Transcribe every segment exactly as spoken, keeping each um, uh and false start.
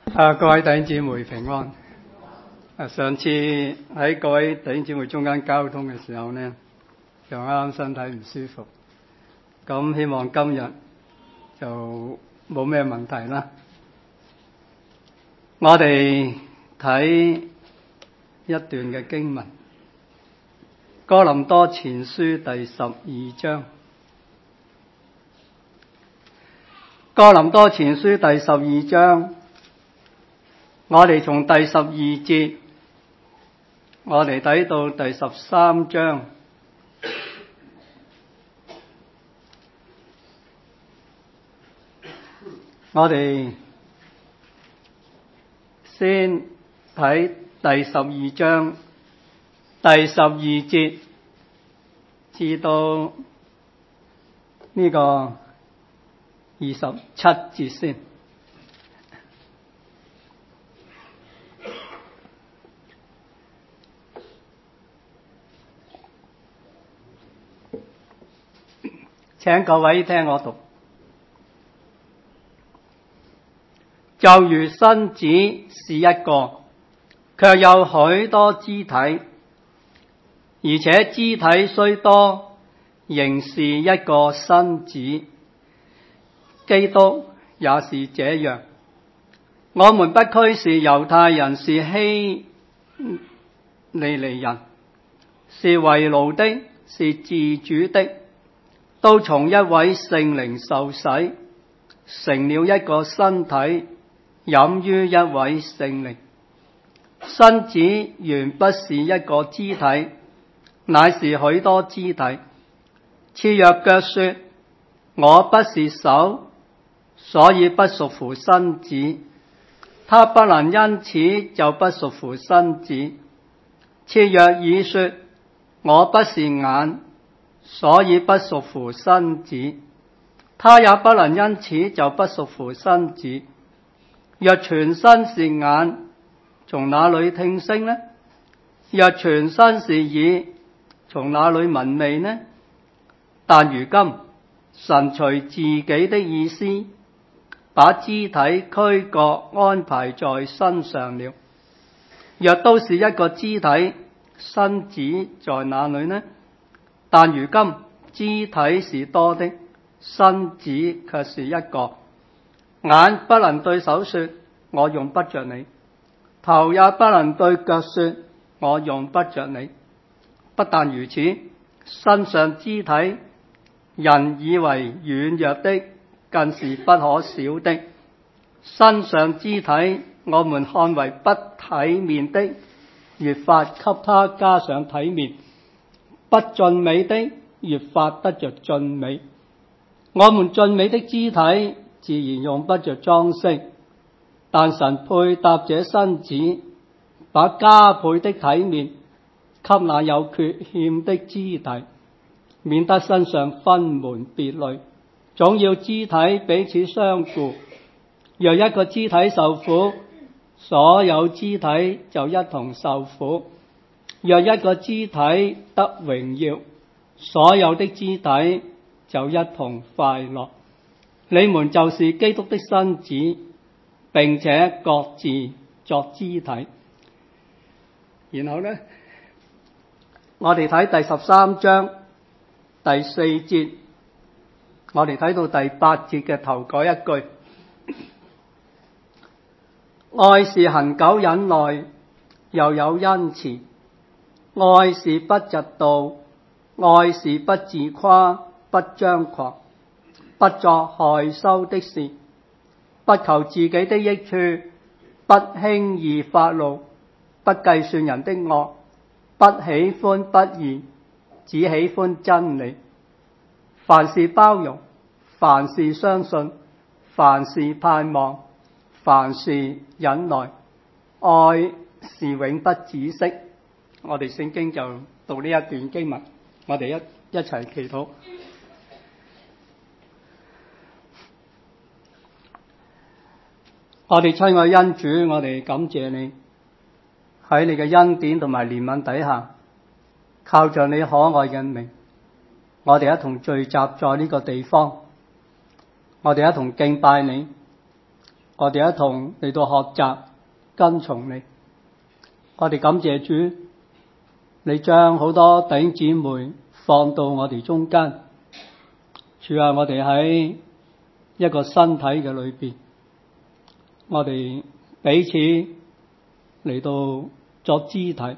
啊，各位弟兄姊妹平安。啊，上次喺各位弟兄姊妹中間交通嘅時候呢，就啱啱身體唔舒服，咁希望今日就冇咩問題啦。我哋睇一段嘅經文，哥林多前書第十二章。哥林多前書第十二章，我哋從第十二節，我哋睇到第十三章。我哋先睇第十二章第十二節至到呢個二十七節先。請各位聽我讀。就如身子是一個，卻有許多肢體，而且肢體雖多，仍是一個身子。基督也是這樣。我們不拘是猶太人，是希利尼人，是為奴的，是自主的，都從一位聖靈受洗，成了一個身體，飲於一位聖靈。身子原不是一個肢體，乃是許多肢體。似若腳說，我不是手，所以不屬乎身子，他不能因此就不屬乎身子。似若耳說，我不是眼，所以不屬乎身子，他也不能因此就不屬乎身子。若全身是眼，從哪裏聽聲呢？若全身是耳，從哪裏聞味呢？但如今神隨自己的意思，把肢體俱各安排在身上了。若都是一個肢體，身子在哪裏呢？但如今肢體是多的，身子卻是一個。眼不能對手說，我用不着你；頭也不能對腳說，我用不着你。不但如此，身上肢體，人以為軟弱的，更是不可少的。身上肢體，我們看為不體面的，越發給他加上體面；不俊美的，越發得着俊美。我們俊美的肢體，自然用不着裝飾，但神配搭這身子，把加倍的體面給那有缺欠的肢體，免得身上分門別類，總要肢體彼此相顧。若一個肢體受苦，所有肢體就一同受苦；若一個肢體得榮耀，所有的肢體就一同快樂。你們就是基督的身子，並且各自作肢體。然後呢，我哋睇第十三章第四節，我哋睇到第八節嘅頭嗰一句，愛是恒久忍耐，又有恩慈；愛是不嫉妒，愛是不自誇，不張狂，不作害羞的事，不求自己的益處，不輕易發怒，不計算人的惡，不喜歡不義，只喜歡真理。凡事包容，凡事相信，凡事盼望，凡事忍耐，愛是永不止息。我哋聖經就讀呢一段經文，我哋一一齊祈禱。我哋親愛恩主，我哋感謝你喺你嘅恩典同埋憐憫底下，靠着你可愛嘅名，我哋一同聚集在呢個地方，我哋一同敬拜你。 我哋一同嚟到學習跟從你。我哋感謝主，你將好多弟兄姊妹放到我哋中間。主啊，我哋喺一個身體嘅裏邊，我哋彼此嚟到作肢體。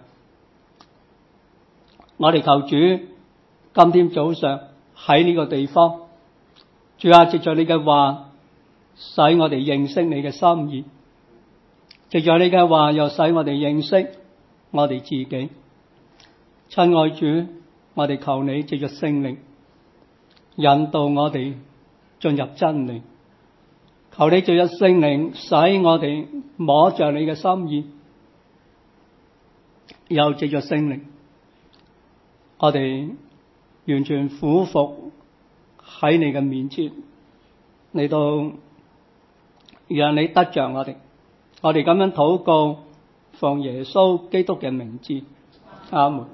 我哋求主今天早上喺呢個地方，主啊，藉着你嘅話，使我哋認識你嘅心意；藉着你嘅話，又使我哋認識我哋自己。親愛主，我哋求你藉着聖靈引導我哋進入真理，求你藉着聖靈使我哋摸着你嘅心意，又藉着聖靈我哋完全俯伏喺你嘅面前，嚟到讓你得着我哋。我哋咁樣禱告，奉耶穌基督嘅名字，阿門。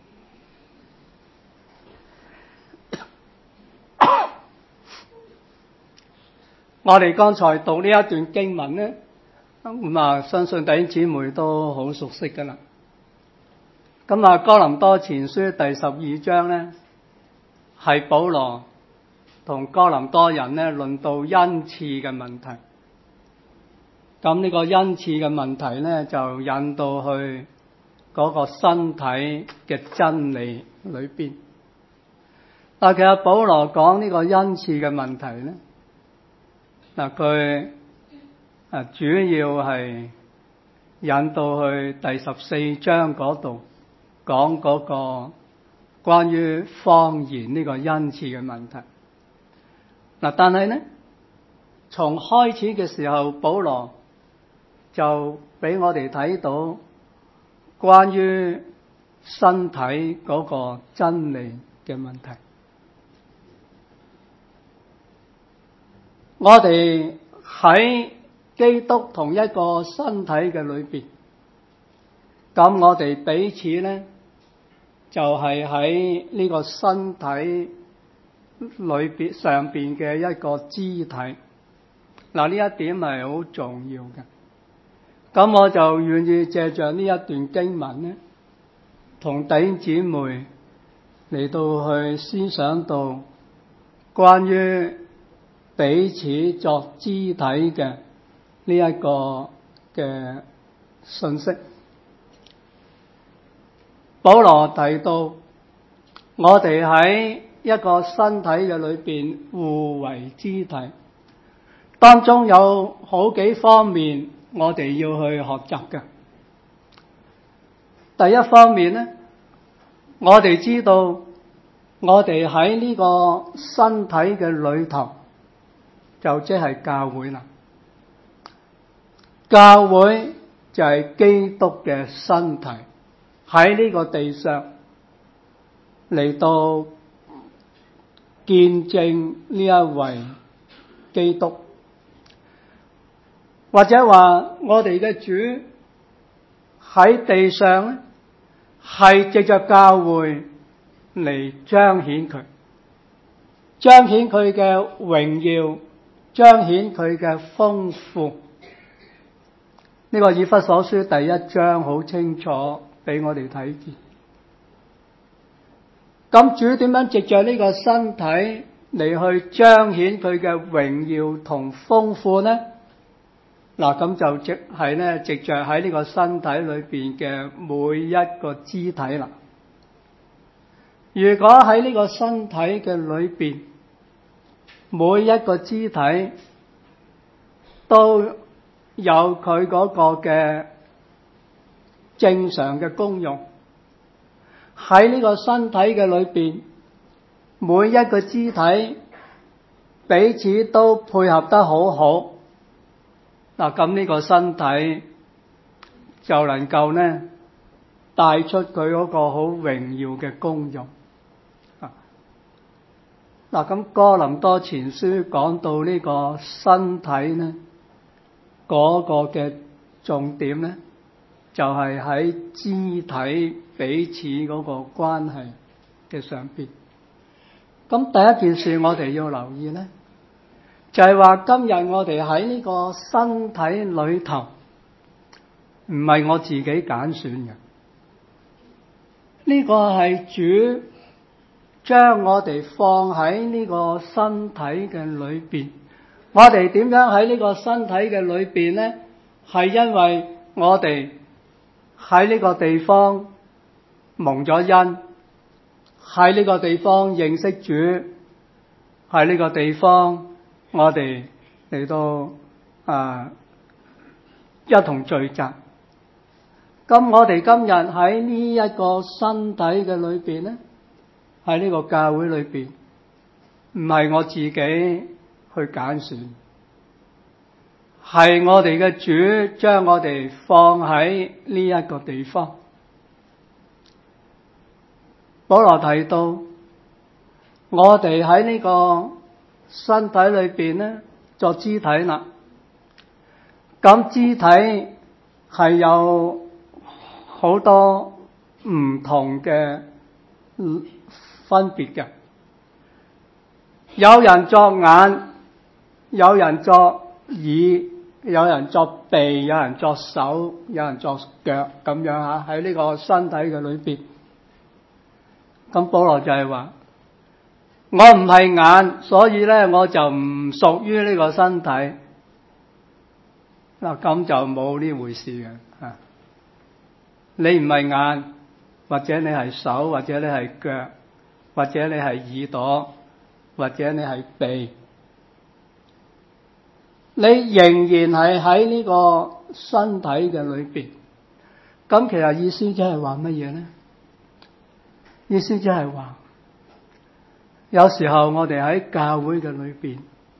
我哋剛才讀呢一段經文呢，咁啊，相信弟兄姊妹都好熟悉噶啦。咁啊，哥林多前書第十二章呢，係保羅同哥林多人呢論到恩賜嘅問題。咁呢個恩賜嘅問題呢，就引到去嗰個身體嘅真理裏邊。但其實保羅講呢個恩賜嘅問題呢，嗱，佢啊主要係引到去第十四章嗰度講嗰個關於方言呢個恩賜嘅問題。嗱，但係呢，從開始嘅時候，保羅就俾我哋睇到關於身體嗰個真理嘅問題。我哋喺基督同一個身體嘅裏邊，咁我哋彼此咧就係喺呢個身體裏邊上邊嘅一個肢體。嗱，呢一點係好重要嘅。咁我就願意借着呢一段經文咧，同弟兄姊妹嚟到去思想到關於彼此作肢體嘅呢一個嘅信息。保羅提到我哋喺一個身體嘅裏邊互為肢體，當中有好幾方面我哋要去學習嘅。第一方面呢，我哋知道我哋喺呢個身體嘅裏頭，就即係教會啦。教會就係基督嘅身體，喺呢個地上嚟到見證呢一位基督，或者話我哋嘅主喺地上咧，係藉着教會嚟彰顯佢，彰顯佢嘅榮耀，彰顯佢嘅豐富。呢個以弗所書第一章好清楚俾我哋睇見。咁主點樣藉着呢個身體嚟去彰顯佢嘅榮耀同豐富呢？嗱，咁就即係咧，藉着喺呢個身體裏邊嘅每一個肢體啦。如果喺呢個身體嘅裏邊，每一個肢體都有佢嗰個嘅正常嘅功用，喺呢個身體嘅裏邊，每一個肢體彼此都配合得好好。嗱，咁呢個身體就能夠呢帶出佢嗰個好榮耀嘅功用。嗱，咁哥林多前書講到呢個身體呢，嗰個嘅重點呢，就係喺肢體彼此嗰個關係嘅上邊。咁第一件事我哋要留意呢， 就係話今日我哋喺呢個身體裏頭，唔係我自己揀選嘅，呢個係主將我哋放喺呢個身體嘅裏邊。我哋點樣喺呢個身體嘅裏邊呢？係因為我哋喺呢個地方蒙咗恩，喺呢個地方認識主，喺呢個地方我哋嚟到啊一同聚集。咁我哋今日喺呢一個身體嘅裏邊呢，喺呢個教會裏邊，唔係我自己去揀選，係我哋嘅主將我哋放喺呢一個地方。保羅提到，我哋喺呢個身體裏邊咧，作肢體啦。咁肢體係有好多唔同嘅分別嘅，有人作眼，有人作耳，有人作鼻，有人作手，有人作腳，咁樣吓，喺呢個身體嘅裏邊。咁保羅就係話，我唔係眼，所以咧我就唔屬於呢個身體。嗱，咁就冇呢回事嘅吓。你唔係眼，或者你係手，或者你係腳，或者你係耳朵，或者你係鼻，你仍然係喺呢個身體嘅裏邊。咁其實意思即係話乜嘢咧？意思即係話，有時候我哋喺教會嘅裏邊，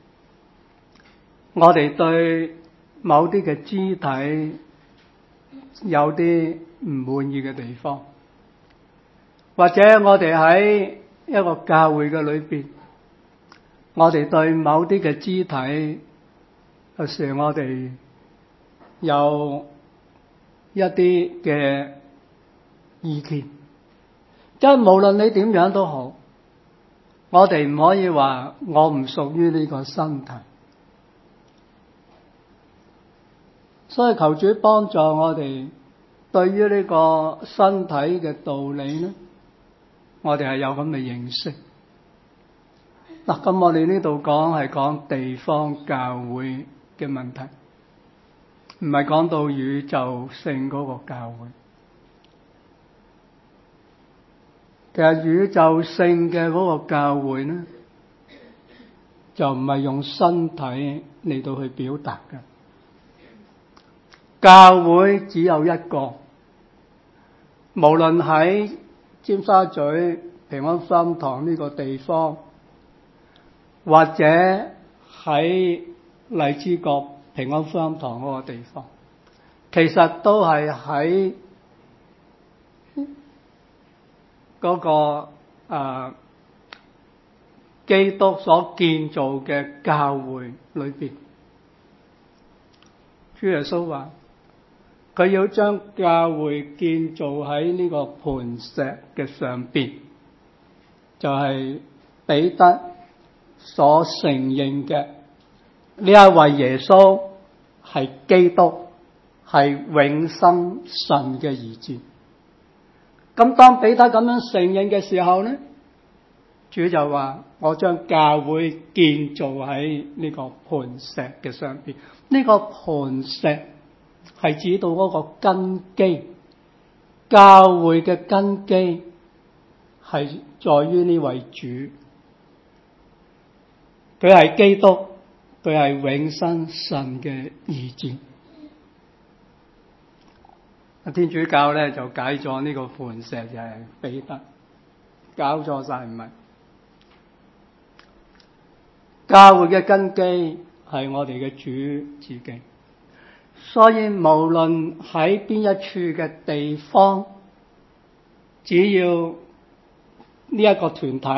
我哋對某啲嘅肢體有啲唔滿意嘅地方，或者我哋喺一個教會嘅裏邊，我哋對某啲嘅肢體，有時我哋有一啲嘅意見。即係無論你點樣都好，我哋唔可以話我唔屬於呢個身體。所以求主幫助我哋，對於呢個身體嘅道理呢，我哋係有咁嘅認識。嗱，咁我哋呢度講係講地方教會嘅問題，唔係講到宇宙性嗰個教會。其實宇宙性嘅嗰個教會呢，就唔係用身體嚟到去表達嘅。教會只有一個，無論喺尖沙咀平安福音堂呢個地方，或者喺荔枝角平安福音堂嗰個地方，其實都係喺嗰個啊基督所建造嘅教會裏邊。主耶穌話，佢要將教會建造喺呢個磐石嘅上邊，就係彼得所承認嘅呢一位耶穌係基督，係永生神嘅兒子。咁當彼得咁樣承認嘅時候呢，主就話，我將教會建造喺呢個磐石嘅上邊。呢個磐石係指到嗰個根基，教會嘅根基係在於呢位主，佢係基督，佢係永生神嘅兒子。天主教咧就解咗呢個磐石就係彼得，搞錯晒唔係。教會嘅根基係我哋嘅主自己，所以無論喺邊一處嘅地方，只要呢一個團體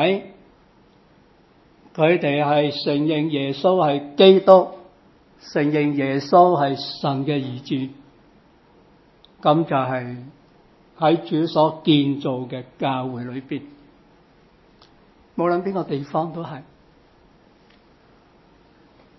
佢哋係承認耶穌係基督，承認耶穌係神嘅兒子，咁就係喺主所建造嘅教會裏邊，無論邊個地方都係。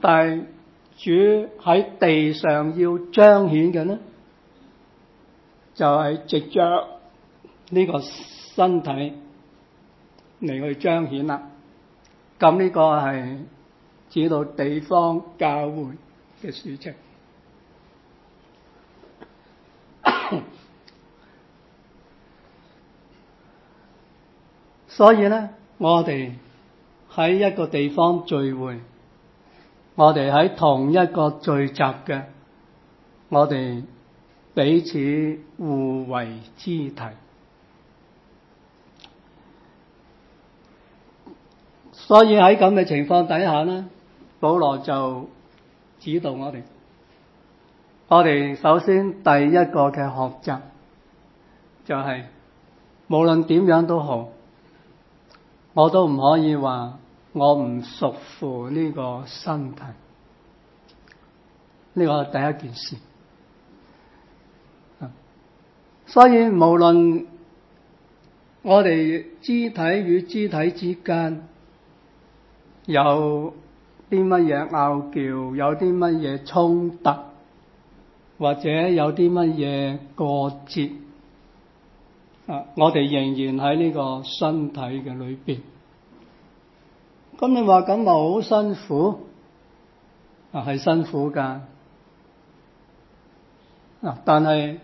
但係主喺地上要彰顯嘅呢，就係藉着呢個身體嚟去彰顯啦。咁呢個係指到地方教會嘅事情。所以咧，我哋喺一個地方聚會，我哋喺同一個聚集嘅，我哋彼此互為肢體。所以喺咁嘅情況底下咧，保羅就指導我哋，我哋首先第一個嘅學習就係、是、無論點樣都好，我都唔可以話我唔屬乎呢個身體，呢個係第一件事。所以無論我哋肢體與肢體之間有啲乜嘢拗撬，有啲乜嘢衝突，或者有啲乜嘢過節，啊，我哋仍然喺呢個身體嘅裏邊。咁你話咁咪好辛苦？啊，係辛苦㗎。啊，但係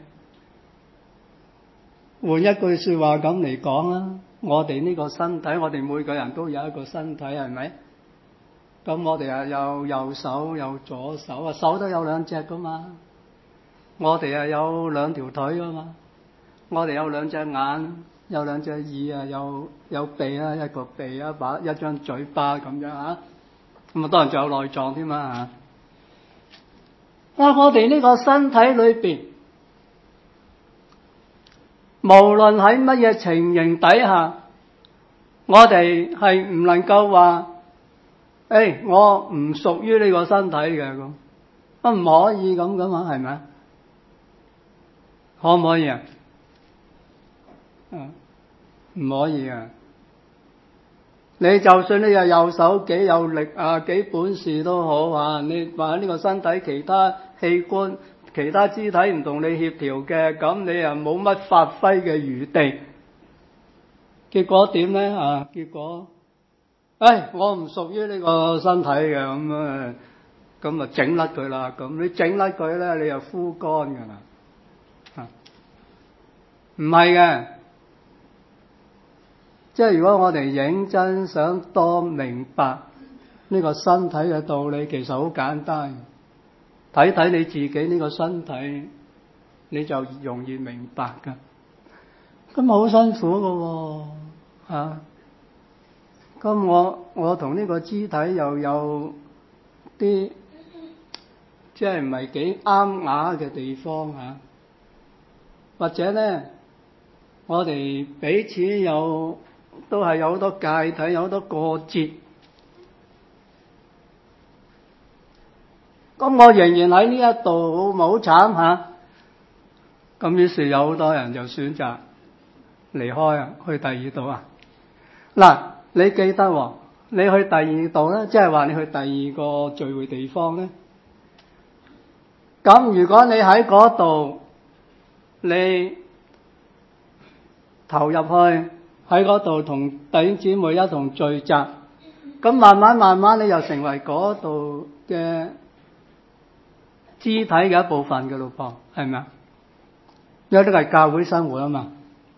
換一句說話咁嚟講啦，我哋呢個身體，我哋每個人都有一個身體，係咪？咁我哋啊有右手有左手啊，手都有兩隻噶嘛。我哋啊有兩條腿噶嘛。我哋有兩隻眼，有兩隻耳啊，有有鼻啊，一個鼻一把一張嘴巴咁樣啊。咁啊當然仲有內臟添嘛嚇。啊，我哋呢個身體裏邊，無論喺乜嘢情形底下，我哋係唔能夠話，誒、哎，我唔屬於呢個身體嘅咁，啊唔可以咁噶嘛，係咪？可唔可以啊？嗯，唔可以啊！你就算你又右手幾有力啊，幾本事都好啊，你話呢個身體其他器官、其他肢體唔同你協調嘅，咁你又冇乜發揮嘅餘地。結果點咧啊？結果，唉，我唔屬於呢個身體嘅，咁啊，咁啊整甩佢啦。咁你整甩佢咧，你又枯乾㗎啦。啊，唔係嘅。即係如果我哋認真想多明白呢個身體嘅道理，其實好簡單，睇睇你自己呢個身體，你就容易明白噶。咁好辛苦噶喎，啊！咁我我同呢個肢體又有啲即係唔係幾啱牙嘅地方啊，或者咧，我哋彼此有。都係有好多界體，有好多過節。咁我仍然喺呢一度，好唔好慘吓？咁於是有好多人就選擇離開啊，去第二度啊。嗱，你記得喎，你去第二度咧，即係話你去第二個聚會地方咧。咁如果你喺嗰度，你投入去。喺嗰度同弟兄姊妹一同聚集，咁慢慢慢慢你又成為嗰度嘅肢體嘅一部分嘅咯噃，係咪啊？因為呢個係教會生活啊嘛。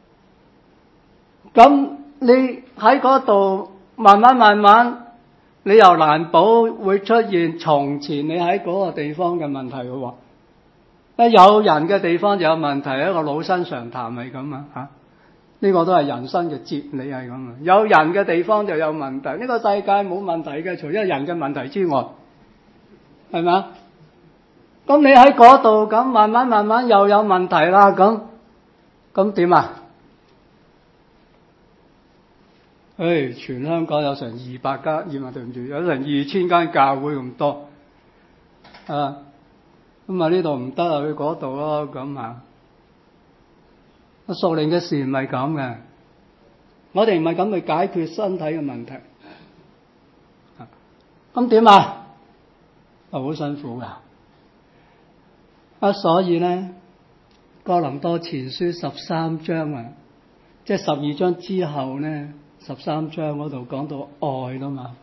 咁你喺嗰度慢慢慢慢，你又難保會出現從前你喺嗰個地方嘅問題嘅喎。一有人嘅地方就有問題，一個老生常談係咁啊嚇。呢個都係人生嘅哲理係咁啊！有人嘅地方就有問題，呢個世界冇問題嘅，除咗人嘅問題之外，係咪啊？咁你喺嗰度咁慢慢慢慢又有問題啦，咁咁點啊？誒，全香港有成二百間，二萬對唔住，有成二千間教會咁多啊！咁啊呢度唔得啊，去嗰度咯，咁啊！屬靈嘅事唔係咁嘅，我哋唔係咁去解決身體嘅問題。咁點啊？ 係好辛苦噶。啊，所以咧，哥林多前書十三章啊，即係十二章之後咧，十三章嗰度講到愛啦嘛。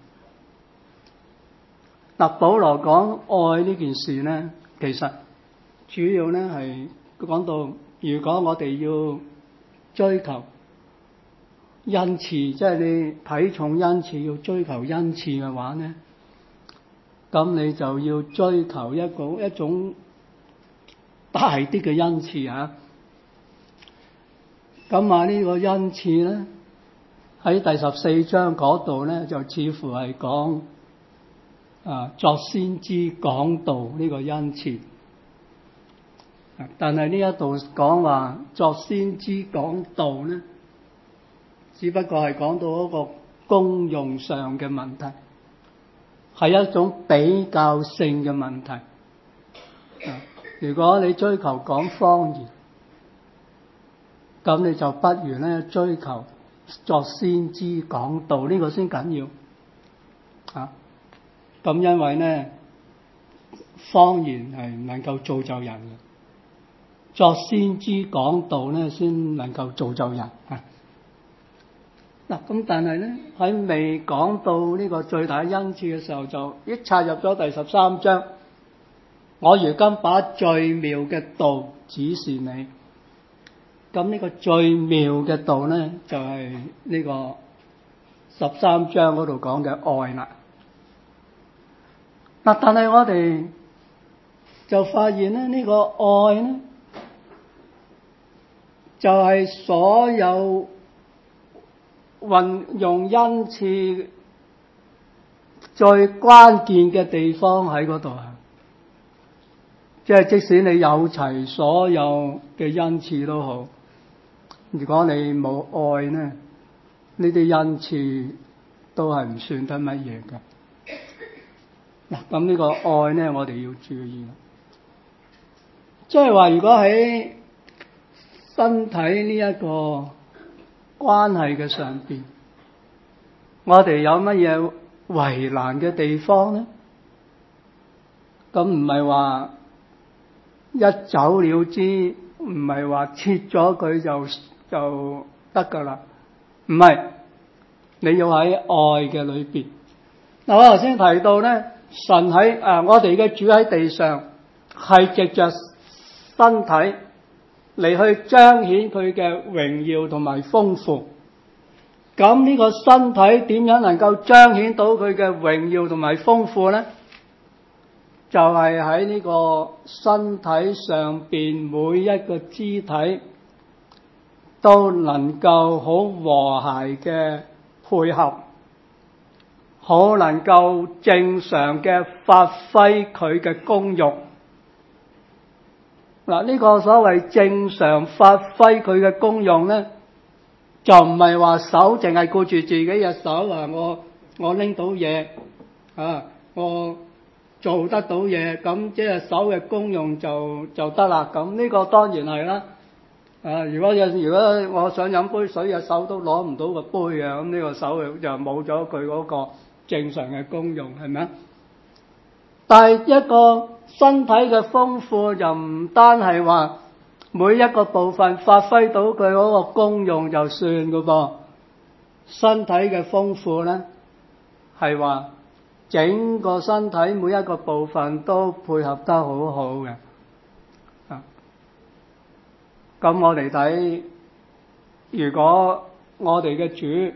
嗱，保羅講愛呢件事咧，其實主要咧係講到，如果我哋要追求恩賜，即係你睇重恩賜，要追求恩賜嘅話咧，咁你就要追求一個一種大啲嘅恩賜啊！咁啊，呢個恩賜咧喺第十四章嗰度咧，就似乎係講啊作先知講道呢個恩賜。但係呢一度講話作先知講道咧，只不過係講到一個功用上嘅問題，係一種比較性嘅問題。如果你追求講方言，咁你就不如咧追求作先知講道，呢個先緊要啊！咁因為咧方言係唔能夠造就人嘅，作先知講道咧先能夠造就人啊！嗱，咁但係咧喺未講到呢個最大恩賜嘅時候，就一插入咗第十三章。我如今把最妙嘅道指示你，咁呢個最妙嘅道咧，就係、是、呢個十三章嗰度講嘅愛啦。嗱，但係我哋就發現咧，呢、這個愛咧，就係、是、所有運用恩賜最關鍵嘅地方喺嗰度啊！即係即使你有齊所有嘅恩賜都好，如果你冇愛咧，呢啲恩賜都係唔算得乜嘢嘅。嗱，咁呢個愛咧，我哋要注意。即係話，如果喺身體呢一個關係嘅上邊，我哋有乜嘢為難嘅地方咧？咁唔係話一走了之，唔係話切咗佢就就得噶啦，唔係，你要喺愛嘅裏邊。嗱，我頭先提到咧，神喺誒、呃、我哋嘅主喺地上係藉着身體嚟去彰顯佢嘅榮耀同埋豐富。咁呢個身體點樣能夠彰顯到佢嘅榮耀同埋豐富咧？就係喺呢個身體上邊每一個肢體都能夠好和諧嘅配合，好能夠正常嘅發揮佢嘅功用。嗱，呢個所謂正常發揮佢嘅功用咧，就唔係話手淨係顧住自己嘅手啊，我我拎到嘢啊，我做得到嘢，咁即係手嘅功用就就得啦。咁呢個當然係啦。啊，如果有如果我想飲杯水，隻手都攞唔到個杯啊，咁呢個手就冇咗佢嗰個正常嘅功用，係咪啊？但係一個身體嘅豐富就唔單係話每一個部分發揮到佢嗰個功用就算噶噃，身體嘅豐富咧係話整個身體每一個部分都配合得好好嘅。啊，咁我哋睇，如果我哋嘅主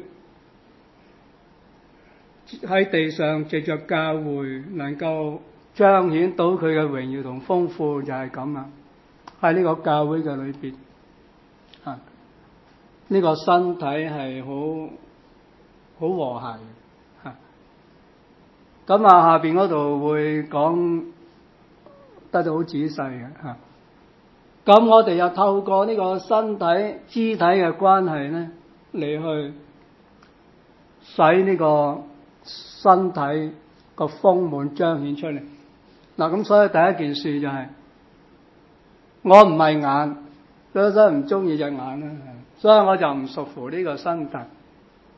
喺地上藉着教會能夠彰顯到佢嘅榮耀同豐富，就係咁啦。喺呢個教會嘅裏邊，啊，呢個身體係好好和諧嘅。嚇，咁啊下邊嗰度會講得到好仔細嘅嚇。咁我哋又透過呢個身體肢體嘅關係咧，嚟去使呢個身體個豐滿彰顯出嚟。嗱，咁所以第一件事就係、是、我唔係眼，所以真係唔中意隻眼啦，所以我就唔屬乎呢個身體，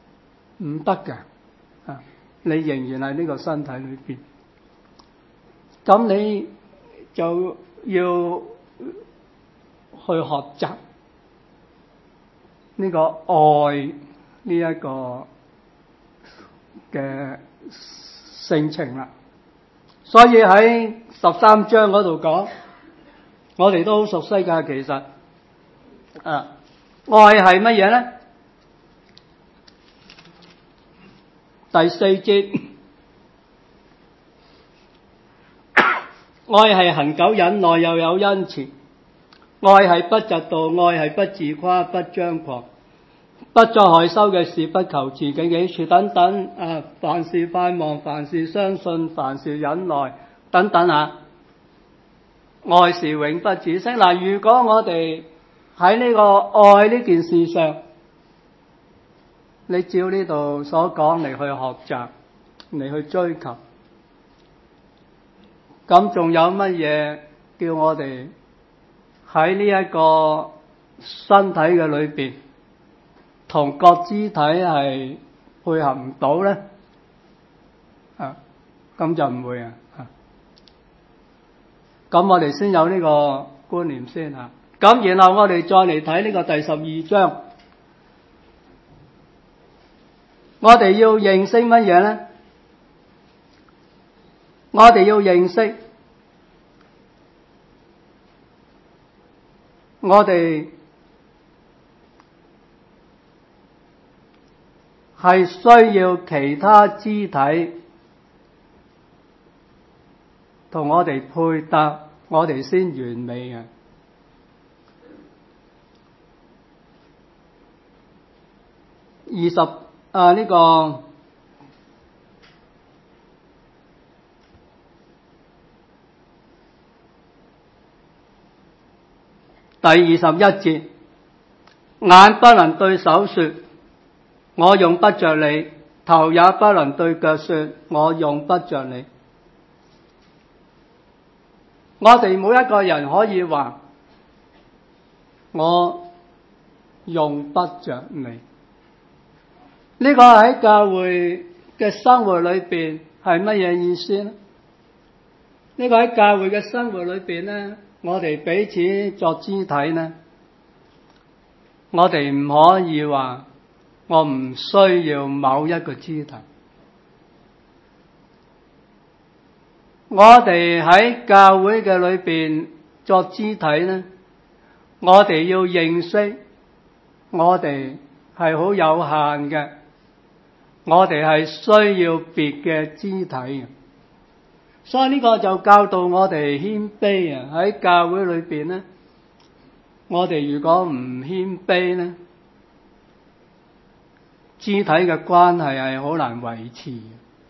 唔得嘅。啊，你仍然係呢個身體裏邊， 咁你就要去學習呢個愛呢一個嘅性情啦。所以喺十三章嗰度講，我哋都好熟悉㗎。其實啊，愛係乜嘢咧？第四節，愛係恒久忍耐，又有恩慈。愛係不嫉妒，愛係不自誇，不張狂，不作害羞嘅事，不求自己嘅益處，等等啊！凡事盼望，凡事相信，凡事忍耐，等等啊！愛是永不止息。嗱，如果我哋喺呢個愛呢件事上，你照呢度所講嚟去學習，嚟去追求，咁仲有乜嘢叫我哋喺呢一個身體嘅裏邊同各肢體係配合唔到咧？啊，咁就唔會啊！咁我哋先有呢個觀念先啊。咁然後我哋再嚟睇呢個第十二章，我哋要認識乜嘢咧？我哋要認識我哋係需要其他肢體同我哋配搭，我哋先完美嘅。二十啊呢個第二十一節，眼不能對手說我用不着你，頭也不能對腳說我用不着你。我哋每一個人可以話我用不着你，呢個喺教會嘅生活裏邊係乜嘢意思呢？呢個喺教會嘅生活裏邊呢，我哋彼此作肢體呢，我哋唔可以話我唔需要某一個肢體。我哋喺教會嘅裏邊作肢體呢，我哋要認識我哋係好有限嘅，我哋係需要別嘅肢體嘅。所以呢個就教導我哋謙卑啊！喺教會裏邊呢，我哋如果唔謙卑呢，肢體嘅關係係好難維持嘅。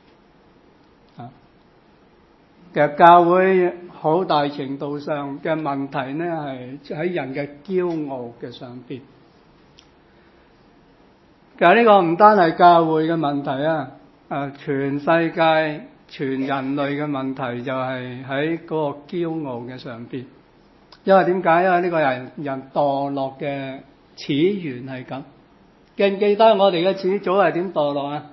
其實教會好大程度上嘅問題呢，係喺人嘅驕傲嘅上邊。其實呢個唔單係教會嘅問題啊，誒，全世界全人類嘅問題就係喺嗰個驕傲嘅上邊。因為點解？因為呢個人人墮落嘅始源係咁。記唔記得我哋嘅始祖係點墮落啊？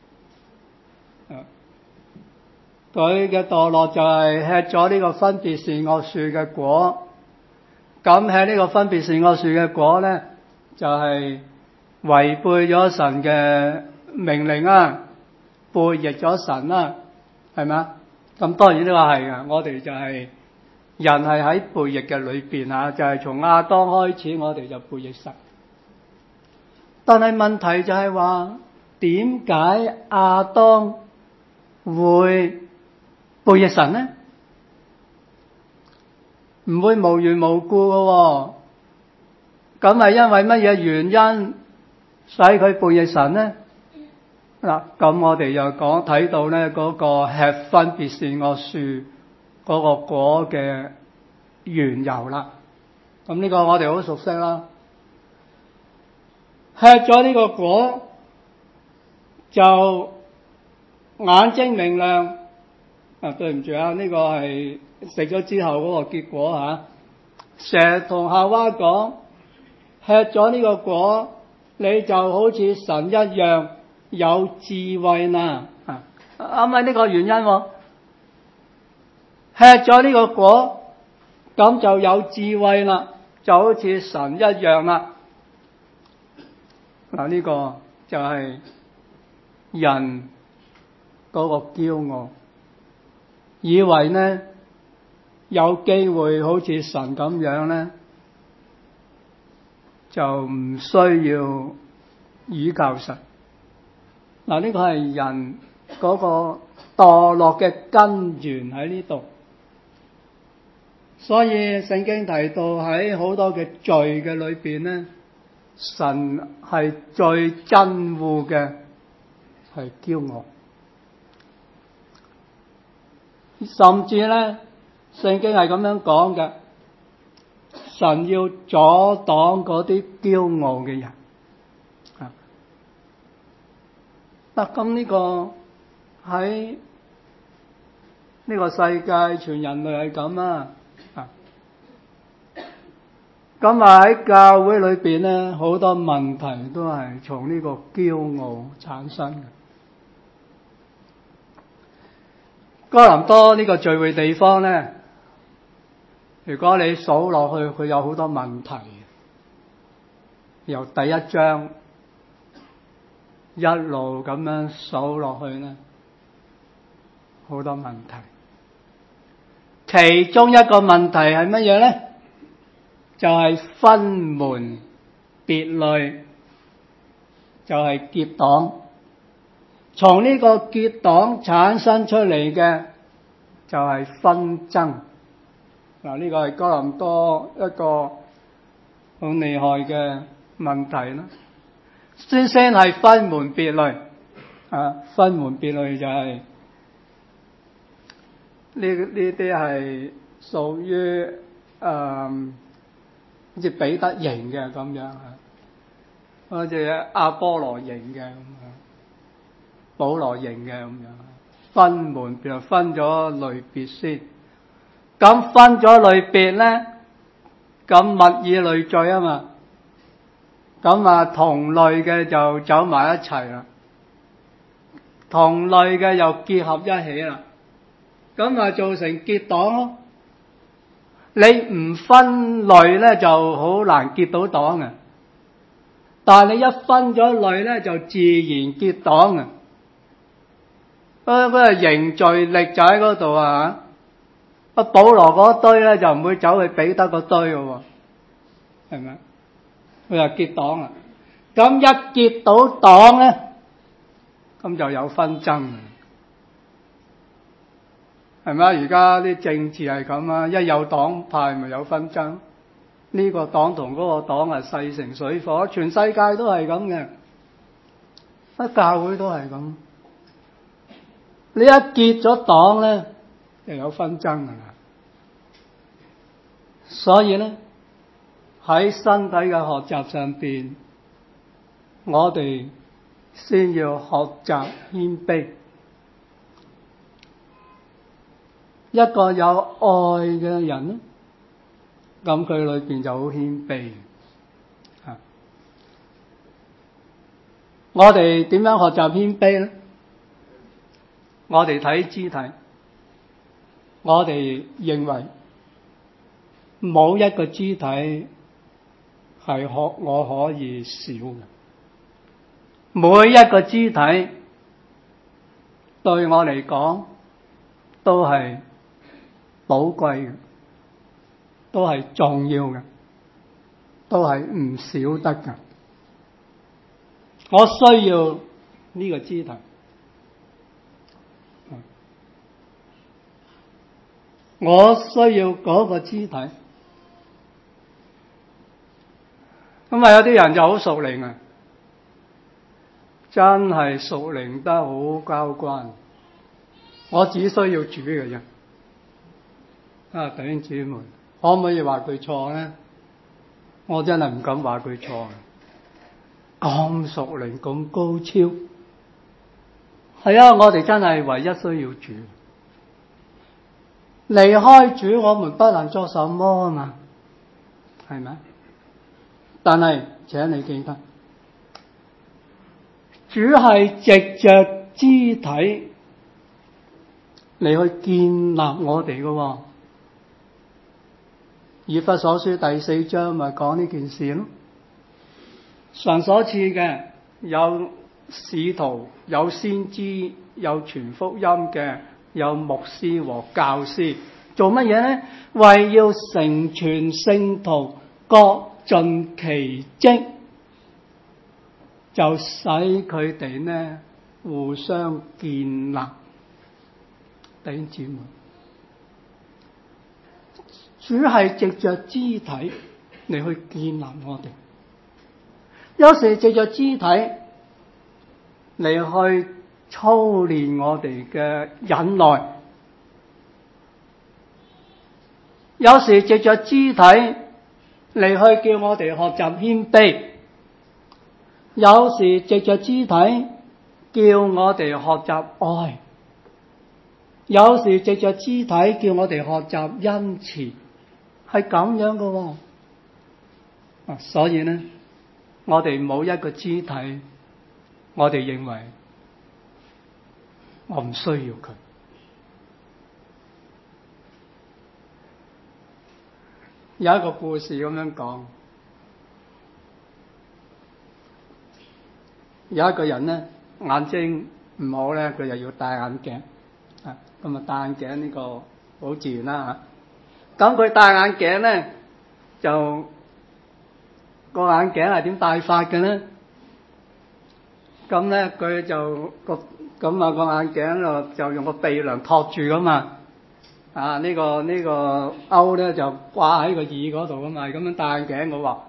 佢嘅墮落就係吃咗呢個分別善惡樹嘅果。咁吃呢個分別善惡樹嘅果咧，就係違背咗神嘅命令啊，背逆咗神啦，係咪啊？咁當然呢個係啊，我哋就係人係喺背逆嘅裏邊啊，就係從亞當開始，我哋就背逆神。但係問題就係話，點解亞當會背逆神呢？唔會無緣無故嘅喎。咁係因為乜嘢原因使佢背逆神呢？嗱，咁我哋又講睇到咧嗰個吃分別善惡樹嗰個果嘅緣由啦。咁呢個我哋好熟悉啦。吃咗呢個果就眼睛明亮。啊，對唔住啊，呢個係食咗之後嗰個結果嚇。蛇同夏娃講，吃咗呢個果，你就好似神一樣有智慧啦。啊，啱啱呢個原因喎。 吃咗呢個果，咁就有智慧啦，就好似神一樣啦。嗱，呢個就係人嗰個驕傲，以為呢有機會好似神咁樣呢，就唔需要倚靠神。嗱，呢個係人嗰個墮落嘅根源喺呢度。所以聖經提到喺好多嘅罪嘅裏邊呢，神係最憎惡嘅係驕傲。甚至呢，聖經係咁樣講嘅，神要阻擋嗰啲驕傲嘅人。啊，嗱，咁呢個喺呢個世界全人類係咁啊。咁啊喺教會裏邊咧，好多問題都係從呢個驕傲產生嘅。哥林多呢個聚會地方咧，如果你數落去，佢有好多問題。由第一章一路咁樣數落去咧，好多問題。其中一個問題係乜嘢咧？就係分門別類，就係結黨。從呢個結黨產生出嚟嘅就係紛爭。嗱，呢個係哥林多一個好厲害嘅問題啦。先先係分門別類，啊，分門別類就係呢呢啲係屬於誒。呃好似彼得型嘅咁樣，好似阿波羅型嘅咁樣，保羅型嘅咁樣，分門別類，分咗類別先。咁分咗類別咧，咁物以類聚啊嘛，咁啊同類嘅就走埋一齊啦，同類嘅又結合一起啦，咁啊造成結黨咯。你唔分類咧，就好難結到黨嘅。但係你一分咗類咧，就自然結黨嘅。嗰嗰個凝聚力就喺嗰度啊！阿保羅嗰堆咧就唔會走去彼得嗰堆嘅，係咪？佢話結黨啊！咁一結到黨咧，咁就有紛爭。係咪啊？而家啲政治係咁啊，一有黨派咪有紛爭。呢個黨同嗰個黨係勢成水火，全世界都係咁嘅，喺教會都係咁。你一結咗黨咧，就有紛爭噶啦。所以咧，喺身體嘅學習上邊，我哋先要學習謙卑。一個有愛嘅人咧，咁佢裏邊就好謙卑。啊，我哋點樣學習謙卑咧？我哋睇肢體，我哋認為冇一個肢體係可我可以少嘅，每一個肢體對我嚟講都係寶貴嘅，都係重要嘅，都係唔少得嘅。我需要呢個肢體，我需要嗰個肢體。咁啊，有啲人就好屬靈啊，真係屬靈得好交關。我只需要主嘅啫。啊，弟兄姊妹，可唔可以話佢錯咧？我真係唔敢話佢錯。咁屬靈，咁高超，係啊！我哋真係唯一需要主。離開主，我們不能做什麼啊嘛，係咪？但係，請你記得，主係藉着肢體嚟去建立我哋嘅。以弗所書第四章咪講呢件事咯。神所賜嘅有使徒，有先知，有傳福音嘅，有牧師和教師，做乜嘢呢？為要成全聖徒，各盡其職，就使佢哋呢互相建立。弟兄姊妹，主係藉着肢體嚟去建立我哋，有時藉着肢體嚟去操練我哋嘅忍耐，有時藉着肢體嚟去叫我哋學習謙卑，有時藉着肢體叫我哋學習愛，有時藉着肢體叫我哋學習恩慈，係咁樣嘅喎。啊，所以呢，我哋冇一個肢體，我哋認為我唔需要佢。有一個故事咁樣講，有一個人呢，眼睛唔好咧，佢又要戴眼鏡。啊，咁啊戴眼鏡呢個好自然啦嚇。咁佢戴眼鏡咧，就個眼鏡係點戴法嘅咧？咁咧佢就個咁啊個眼鏡就就用個鼻梁托住噶嘛。啊呢個呢個勾咧就掛喺個耳嗰度噶嘛，咁樣戴眼鏡嘅喎。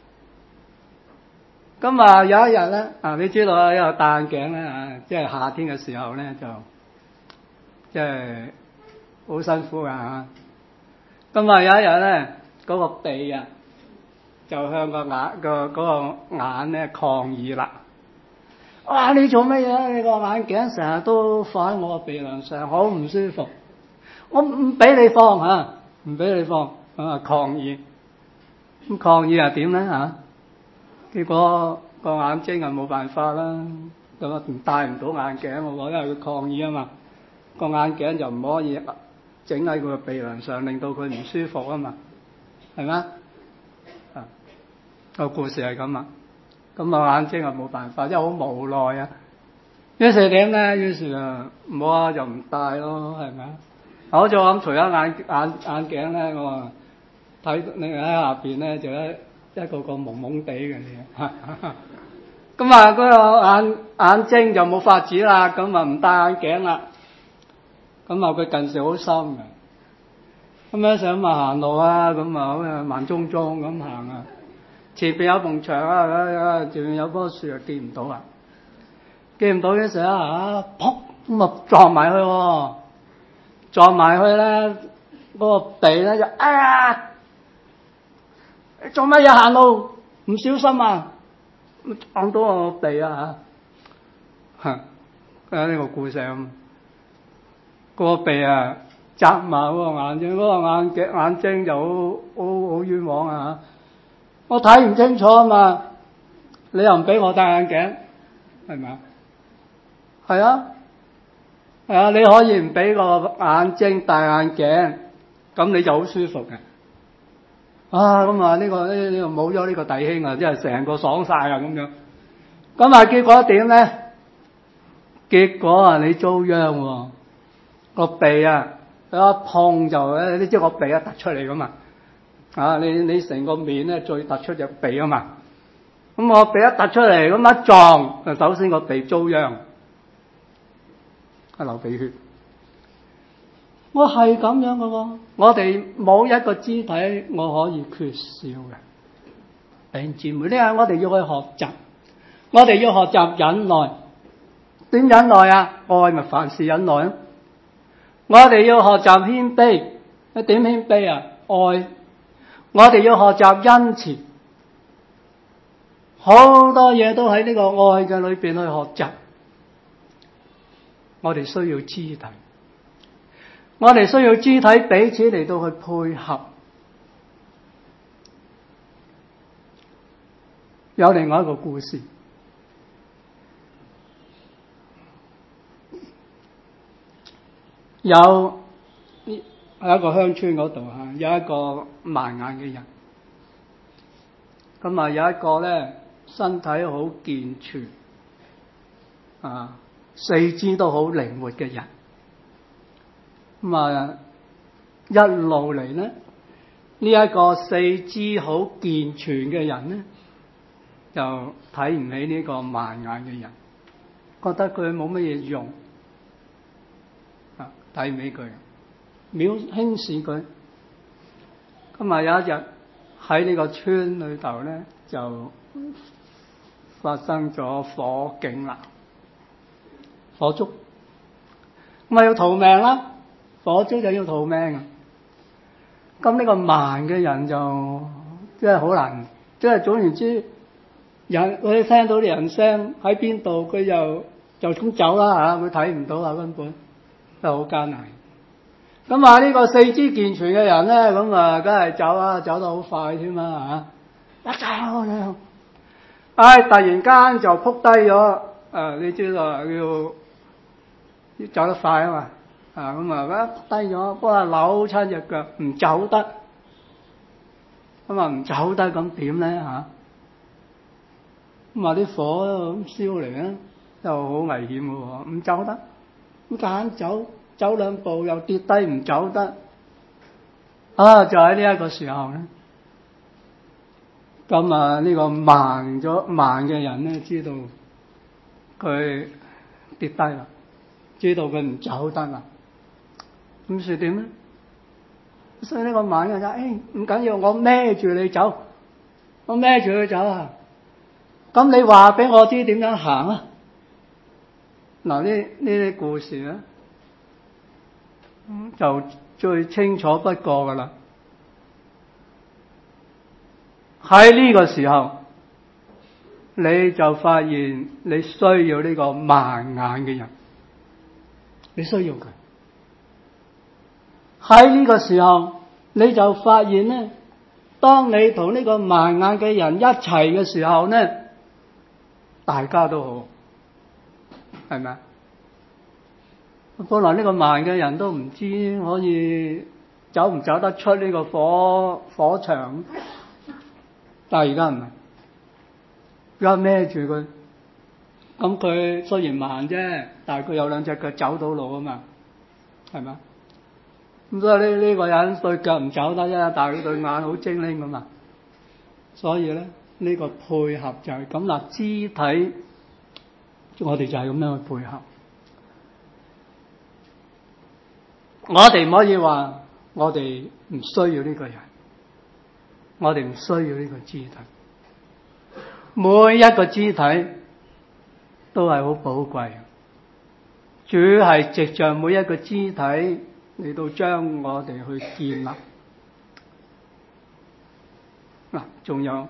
咁啊有一日咧，啊你知道啊，因為戴眼鏡咧啊，即係夏天嘅時候咧就即係好辛苦噶嚇。咁啊有一日咧，嗰個鼻啊就向個眼個嗰個眼咧抗議啦。哇！你做乜嘢？你個眼鏡成日都放喺我個鼻梁上，好唔舒服。我唔俾你放嚇，唔俾你放，咁啊抗議。咁抗議又點咧嚇？結果個眼睛啊冇辦法啦，咁啊唔戴唔到眼鏡喎，因為佢抗議啊嘛。個眼鏡就唔可以整喺佢個鼻梁上，令到佢唔舒服啊嘛，係咪？啊個故事係咁啊。咁啊眼睛啊冇辦法，因為好無奈啊。於是點咧？於是啊唔好啊，就唔戴咯，係咪啊？好似我咁除咗眼眼眼鏡咧，我話睇你喺下邊咧，就一一個個蒙蒙地嘅嘢。咁啊嗰個眼眼睛就冇法子啦，咁啊唔戴眼鏡啦。咁啊佢近視好深嘅，咁樣想話行路啊，咁啊好似慢中中咁行啊。前邊有埲牆啊，前邊有棵樹啊，見唔到啊，見唔到嘅時候啊，撲咁啊撞埋去喎，撞埋去咧，嗰個鼻咧就哎呀，你做乜嘢行路唔小心啊？撞到我個鼻啊嚇！啊呢個故事咁，個鼻啊扎埋嗰個眼睛，嗰個眼鏡眼睛就好好好冤枉啊！我睇唔清楚啊嘛，你又唔俾我戴眼鏡，係咪啊？係啊，係啊，你可以唔俾個眼睛戴眼鏡，咁你就好舒服嘅。啊，咁啊呢個呢呢個冇咗呢個弟兄啊，即係成個爽晒啊咁樣。咁啊結果點咧？結果啊你遭殃喎，個鼻啊一碰就咧，你知我鼻一突出嚟噶嘛。啊！你你成個面咧最突出隻鼻啊嘛，咁我鼻一突出嚟，咁一撞，首先個鼻遭殃，一流鼻血。我係咁樣嘅喎，我哋冇一個肢體我可以缺少嘅。弟兄姊妹，呢下我哋要去學習，我哋要學習忍耐。點忍耐啊？愛咪凡事忍耐咯。我哋要學習謙卑，你點謙卑啊？愛。我哋要學習恩慈，好多嘢都喺呢個愛嘅裏邊去學習。我哋需要肢體，我哋需要肢體彼此嚟到去配合。有另外一個故事， 有喺一個鄉村嗰度啊，有一個盲眼嘅人。咁啊，有一個咧身體好健全啊，四肢都好靈活嘅人。咁啊，一路嚟咧，呢一個四肢好健全嘅人咧，就睇唔起呢個盲眼嘅人，覺得佢冇乜嘢用啊，睇唔起佢，藐輕視佢。咁啊，有一日喺呢個村裏頭咧，就發生咗火警啦，火燭，咁啊要逃命啦，火燭就要逃命啊！咁呢個盲嘅人就真係好難，即係總言之，人佢聽到啲人聲喺邊度，佢就就咁走啦嚇，佢睇唔到啊，根本都好艱難。咁啊呢個四肢健全嘅人咧，咁啊梗係走啊，走得好快添啊嚇！一走咧，唉，突然間就撲低咗。誒，你知道要要走得快啊嘛，啊咁啊一低咗，不過扭親隻腳，唔走得。咁啊唔走得，咁點咧嚇？咁啊啲火咁燒嚟咧，就好危險嘅喎，唔走得，咁夾硬走。走兩步又跌低，唔走得啊！就喺呢一個時候咧，咁啊呢個盲咗盲嘅人咧，知道佢跌低啦，知道佢唔走得啦，咁算點咧？所以呢個盲嘅人就誒唔緊要，我孭住你走，我孭住佢走啊！咁你話俾我知點樣行啊？嗱，呢呢啲故事咧，就最清楚不過噶啦。喺呢個時候，你就發現你需要呢個盲眼嘅人，你需要佢。喺呢個時候，你就發現咧，當你同呢個盲眼嘅人一齊嘅時候咧，大家都好，係咪？本來呢個盲嘅人都唔知可以走唔走得出呢個火火場，但係而家唔係，而家孭住佢，咁佢雖然盲啫，但係佢有兩隻腳走到路啊嘛，係咪？咁所以呢呢個人對腳唔走得啫，但係佢對眼好精靈噶嘛，所以咧呢個配合就係咁啦，肢體我哋就係咁樣去配合。我哋唔可以話我哋唔需要呢個人，我哋唔需要呢個肢體。每一個肢體都係好寶貴，主係藉着每一個肢體嚟到將我哋去建立。嗱，仲有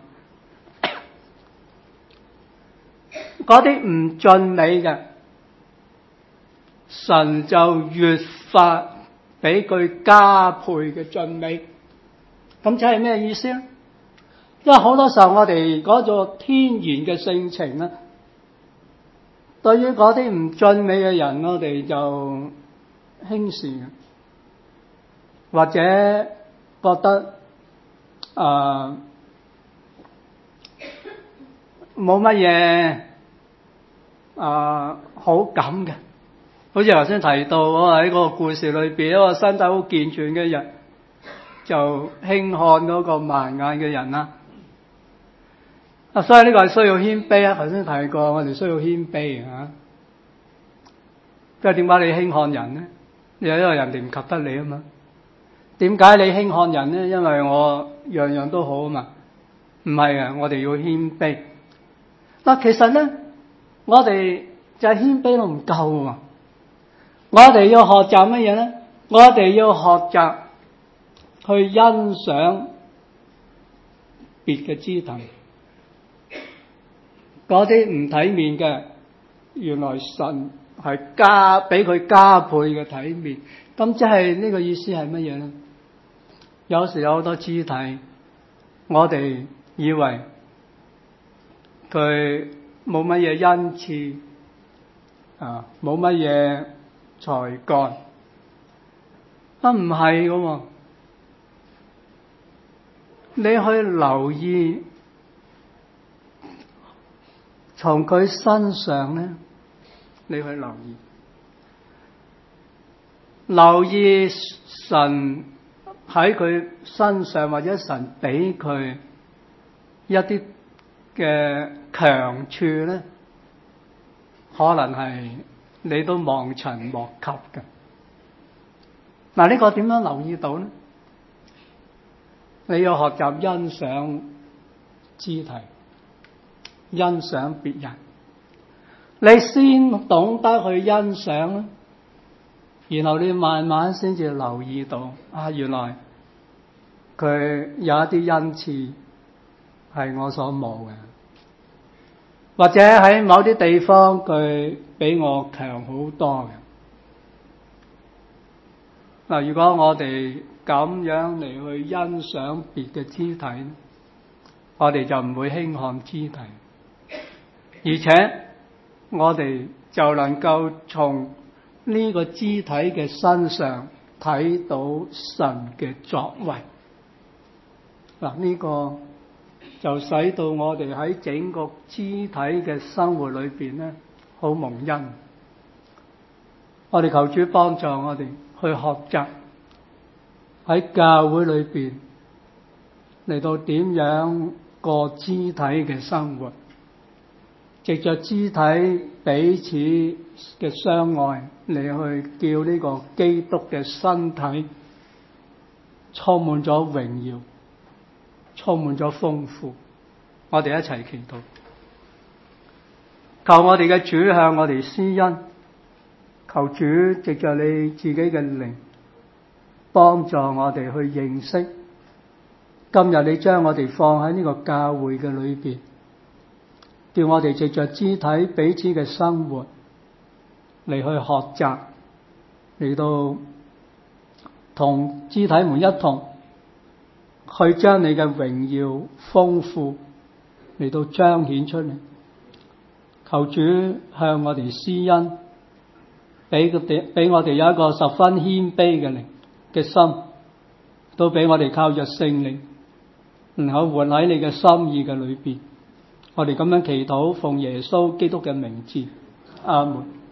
嗰啲唔俊美嘅，神就越發俾佢加倍嘅俊美。咁即係咩意思咧？因為好多時候我哋嗰個天然嘅性情咧，對於嗰啲唔俊美嘅人，我哋就輕視嘅，或者覺得啊冇乜嘢啊好感嘅。好似頭先提到我喺嗰個故事裏邊，一個身體好健全嘅人就輕看嗰個盲眼嘅人啦。啊，所以呢個係需要謙卑啊！頭先提過，我哋需要謙卑啊。即係點解你輕看人呢？因為人哋唔及得你啊嘛。點解你輕看人呢？因為我樣樣都好啊嘛。唔係啊，我哋要謙卑。嗱，其實咧，我哋就係謙卑都唔夠啊。我哋要學習乜嘢咧？我哋要學習去欣賞別嘅肢體，嗰啲唔體面嘅，原來神係加俾佢加倍嘅體面。咁即係呢個意思係乜嘢咧？有時有好多肢體，我哋以為佢冇乜嘢恩賜啊，冇乜嘢才幹啊，唔係㗎喎，你去留意從佢身上咧，你去留意，留意神喺佢身上，或者神俾佢一啲嘅強處咧，可能係你都望塵莫及嘅。嗱，呢個點樣留意到呢？你要學習欣賞肢體，欣賞別人。你先懂得去欣賞，然後你慢慢先至留意到啊，原來佢有一啲恩賜係我所冇嘅，或者喺某啲地方佢比我強好多嘅。嗱，如果我哋咁樣嚟去欣賞別嘅肢體，我哋就唔會輕看肢體，而且我哋就能夠從呢個肢體嘅身上睇到神嘅作為。嗱，呢個就使到我哋喺整個肢體嘅生活裏邊咧，好蒙恩。我哋求主幫助我哋去學習喺教會裏邊嚟到點樣過肢體嘅生活，藉着肢體彼此嘅相愛嚟去叫呢個基督嘅身體充滿咗榮耀，充滿咗豐富。我哋一齊祈禱，求我哋嘅主向我哋施恩，求主藉着你自己嘅靈幫助我哋去認識今日你將我哋放喺呢個教會嘅裏邊，叫我哋藉着肢體彼此嘅生活嚟去學習，嚟到同肢體們一同去將你嘅榮耀豐富嚟到彰顯出嚟。求主向我哋施恩，俾個俾我哋有一個十分謙卑嘅靈嘅心，都俾我哋靠着聖靈，然後活喺你嘅心意嘅裏邊。我哋咁樣祈禱，奉耶穌基督嘅名字，阿門。